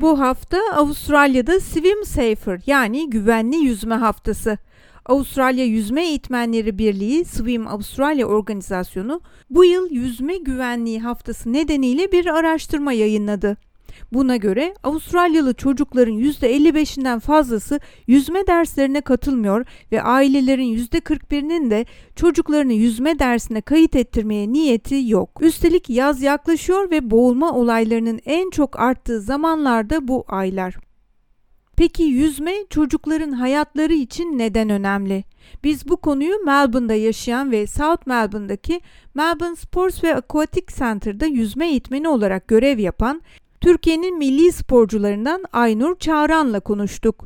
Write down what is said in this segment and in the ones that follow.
Bu hafta Avustralya'da Swim Safer yani güvenli yüzme haftası. Avustralya Yüzme Eğitmenleri Birliği Swim Australia organizasyonu bu yıl yüzme güvenliği haftası nedeniyle bir araştırma yayınladı. Buna göre Avustralyalı çocukların %55'inden fazlası yüzme derslerine katılmıyor ve ailelerin %41'inin de çocuklarını yüzme dersine kayıt ettirmeye niyeti yok. Üstelik yaz yaklaşıyor ve boğulma olaylarının en çok arttığı zamanlarda bu aylar. Peki yüzme çocukların hayatları için neden önemli? Biz bu konuyu Melbourne'da yaşayan ve South Melbourne'daki Melbourne Sports ve Aquatic Center'da yüzme eğitmeni olarak görev yapan Türkiye'nin milli sporcularından Aynur Çağran'la konuştuk.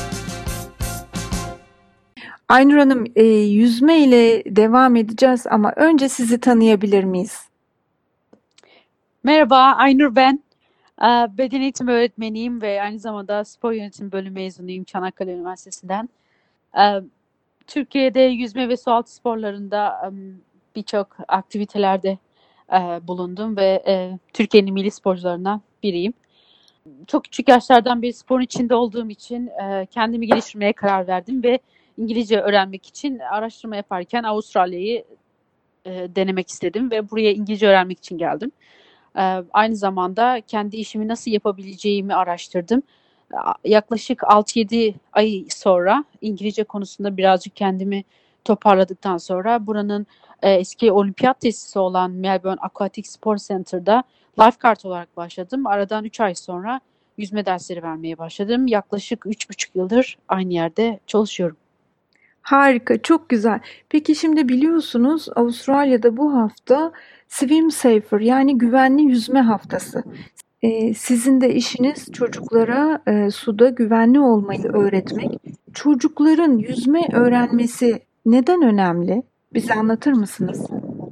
Aynur Hanım, yüzme ile devam edeceğiz ama önce sizi tanıyabilir miyiz? Merhaba, Aynur ben. Beden eğitimi öğretmeniyim ve aynı zamanda spor yönetimi bölümü mezunuyum Çanakkale Üniversitesi'nden. Türkiye'de yüzme ve sualtı sporlarında birçok aktivitelerde bulundum ve Türkiye'nin milli sporcularından biriyim. Çok küçük yaşlardan beri sporun içinde olduğum için kendimi geliştirmeye karar verdim ve İngilizce öğrenmek için araştırma yaparken Avustralya'yı denemek istedim ve buraya İngilizce öğrenmek için geldim. Aynı zamanda kendi işimi nasıl yapabileceğimi araştırdım. Yaklaşık 6-7 ay sonra İngilizce konusunda birazcık kendimi toparladıktan sonra buranın eski olimpiyat tesisi olan Melbourne Aquatic Sport Center'da lifeguard olarak başladım. Aradan 3 ay sonra yüzme dersleri vermeye başladım. Yaklaşık 3,5 yıldır aynı yerde çalışıyorum. Harika, çok güzel. Peki şimdi biliyorsunuz Avustralya'da bu hafta Swim Safer yani güvenli yüzme haftası. Sizin de işiniz çocuklara suda güvenli olmayı öğretmek. Çocukların yüzme öğrenmesi neden önemli? Bize anlatır mısınız?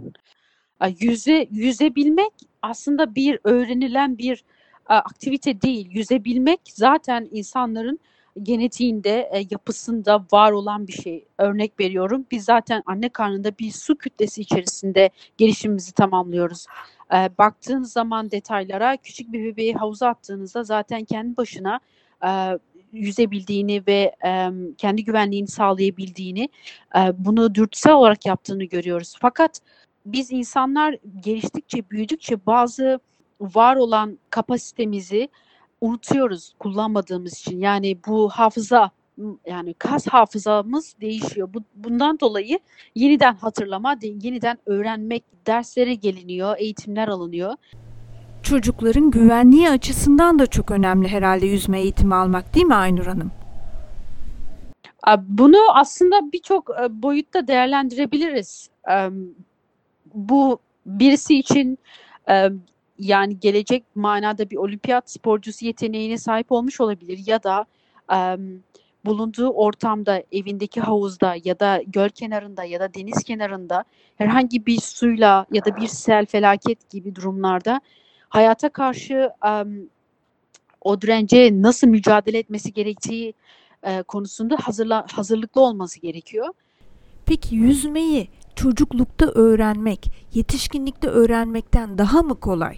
Yüzebilmek aslında bir öğrenilen bir aktivite değil. Yüzebilmek zaten insanların genetiğinde, yapısında var olan bir şey. Örnek veriyorum, biz zaten anne karnında bir su kütlesi içerisinde gelişimimizi tamamlıyoruz. Baktığınız zaman detaylara, küçük bir bebeği havuza attığınızda zaten kendi başına yüzebildiğini ve kendi güvenliğini sağlayabildiğini, bunu dürtüsel olarak yaptığını görüyoruz. Fakat biz insanlar geliştikçe, büyüdükçe bazı var olan kapasitemizi unutuyoruz kullanmadığımız için. Yani bu hafıza, yani kas hafızamız değişiyor. Bundan dolayı yeniden hatırlama, yeniden öğrenmek, derslere geliniyor, eğitimler alınıyor. Çocukların güvenliği açısından da çok önemli herhalde yüzme eğitimi almak, değil mi Aynur Hanım? Bunu aslında birçok boyutta değerlendirebiliriz. Bu birisi için yani gelecek manada bir olimpiyat sporcusu yeteneğine sahip olmuş olabilir ya da bulunduğu ortamda, evindeki havuzda ya da göl kenarında ya da deniz kenarında herhangi bir suyla ya da bir sel, felaket gibi durumlarda hayata karşı o dirence nasıl mücadele etmesi gerektiği konusunda hazırlıklı olması gerekiyor. Peki yüzmeyi çocuklukta öğrenmek, yetişkinlikte öğrenmekten daha mı kolay?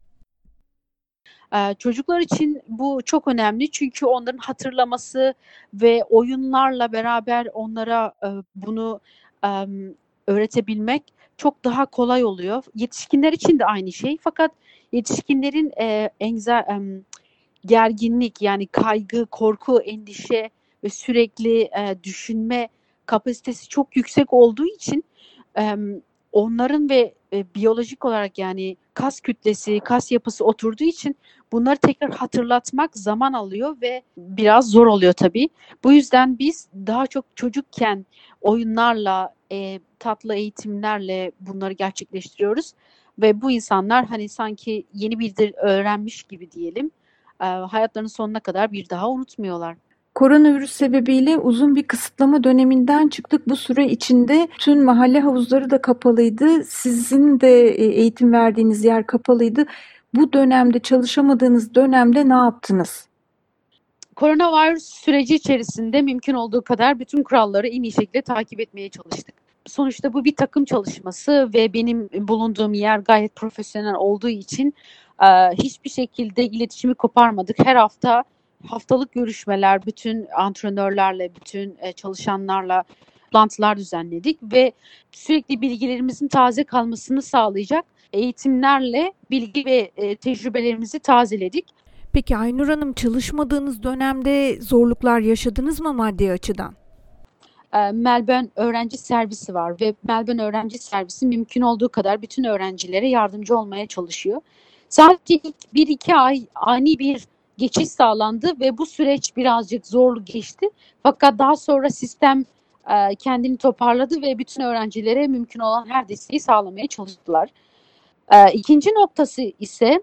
Çocuklar için bu çok önemli çünkü onların hatırlaması ve oyunlarla beraber onlara bunu öğretebilmek çok daha kolay oluyor. Yetişkinler için de aynı şey fakat yetişkinlerin gerginlik yani kaygı, korku, endişe ve sürekli düşünme kapasitesi çok yüksek olduğu için onların ve biyolojik olarak yani kas kütlesi, kas yapısı oturduğu için bunları tekrar hatırlatmak zaman alıyor ve biraz zor oluyor tabii. Bu yüzden biz daha çok çocukken oyunlarla, tatlı eğitimlerle bunları gerçekleştiriyoruz ve bu insanlar hani sanki yeni bir dil öğrenmiş gibi diyelim, hayatlarının sonuna kadar bir daha unutmuyorlar. Koronavirüs sebebiyle uzun bir kısıtlama döneminden çıktık. Bu süre içinde tüm mahalle havuzları da kapalıydı. Sizin de eğitim verdiğiniz yer kapalıydı. Bu dönemde, çalışamadığınız dönemde ne yaptınız? Koronavirüs süreci içerisinde mümkün olduğu kadar bütün kuralları en iyi şekilde takip etmeye çalıştık. Sonuçta bu bir takım çalışması ve benim bulunduğum yer gayet profesyonel olduğu için Hiçbir şekilde iletişimi koparmadık. Her hafta haftalık görüşmeler, bütün antrenörlerle, bütün çalışanlarla toplantılar düzenledik ve sürekli bilgilerimizin taze kalmasını sağlayacak eğitimlerle bilgi ve tecrübelerimizi tazeledik. Peki Aynur Hanım, çalışmadığınız dönemde zorluklar yaşadınız mı maddi açıdan? Melbourne Öğrenci Servisi var ve Melbourne Öğrenci Servisi mümkün olduğu kadar bütün öğrencilere yardımcı olmaya çalışıyor. Sadece ilk 1-2 ay ani bir geçiş sağlandı ve bu süreç birazcık zorlu geçti. Fakat daha sonra sistem kendini toparladı ve bütün öğrencilere mümkün olan her desteği sağlamaya çalıştılar. İkinci noktası ise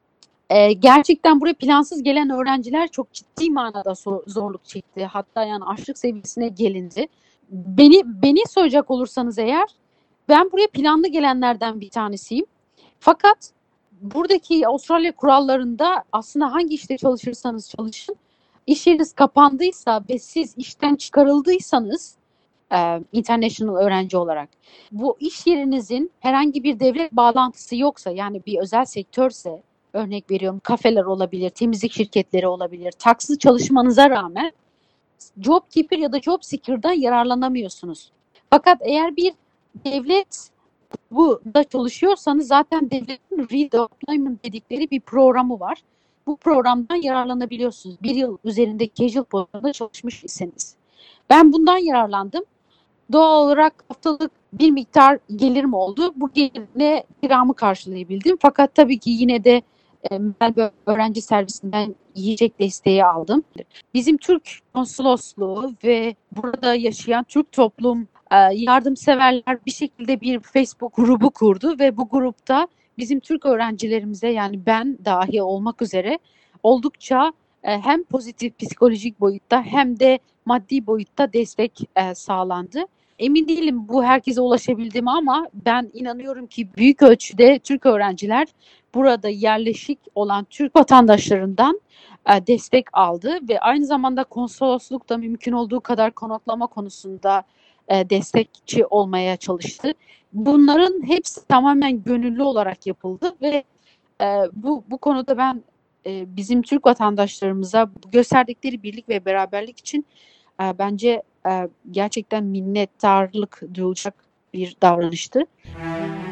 gerçekten buraya plansız gelen öğrenciler çok ciddi manada zorluk çekti. Hatta yani açlık seviyesine gelindi. Beni soracak olursanız eğer, ben buraya planlı gelenlerden bir tanesiyim. Fakat buradaki Avustralya kurallarında aslında hangi işte çalışırsanız çalışın, iş yeriniz kapandıysa ve siz işten çıkarıldıysanız international öğrenci olarak, bu iş yerinizin herhangi bir devlet bağlantısı yoksa, yani bir özel sektörse, örnek veriyorum kafeler olabilir, temizlik şirketleri olabilir, taksi çalışmanıza rağmen JobKeeper ya da JobSeeker'dan yararlanamıyorsunuz. Fakat eğer bir devlet bu da çalışıyorsanız zaten devletin redeployment dedikleri bir programı var. Bu programdan yararlanabiliyorsunuz. Bir yıl üzerinde casual pozisyonda çalışmış iseniz. Ben bundan yararlandım. Doğal olarak haftalık bir miktar gelirim oldu. Bu gelirle kiramı karşılayabildim. Fakat tabii ki yine de Melbourne Öğrenci Servisinden yiyecek desteği aldım. Bizim Türk konsolosluğu ve burada yaşayan Türk toplum yardımseverler bir şekilde bir Facebook grubu kurdu ve bu grupta bizim Türk öğrencilerimize, yani ben dahi olmak üzere, oldukça hem pozitif psikolojik boyutta hem de maddi boyutta destek sağlandı. Emin değilim bu herkese ulaşabildi mi ama ben inanıyorum ki büyük ölçüde Türk öğrenciler burada yerleşik olan Türk vatandaşlarından destek aldı ve aynı zamanda konsolosluk da mümkün olduğu kadar konaklama konusunda destekçi olmaya çalıştı. Bunların hepsi tamamen gönüllü olarak yapıldı ve bu konuda ben bizim Türk vatandaşlarımıza gösterdikleri birlik ve beraberlik için bence gerçekten minnettarlık duyulacak bir davranıştı.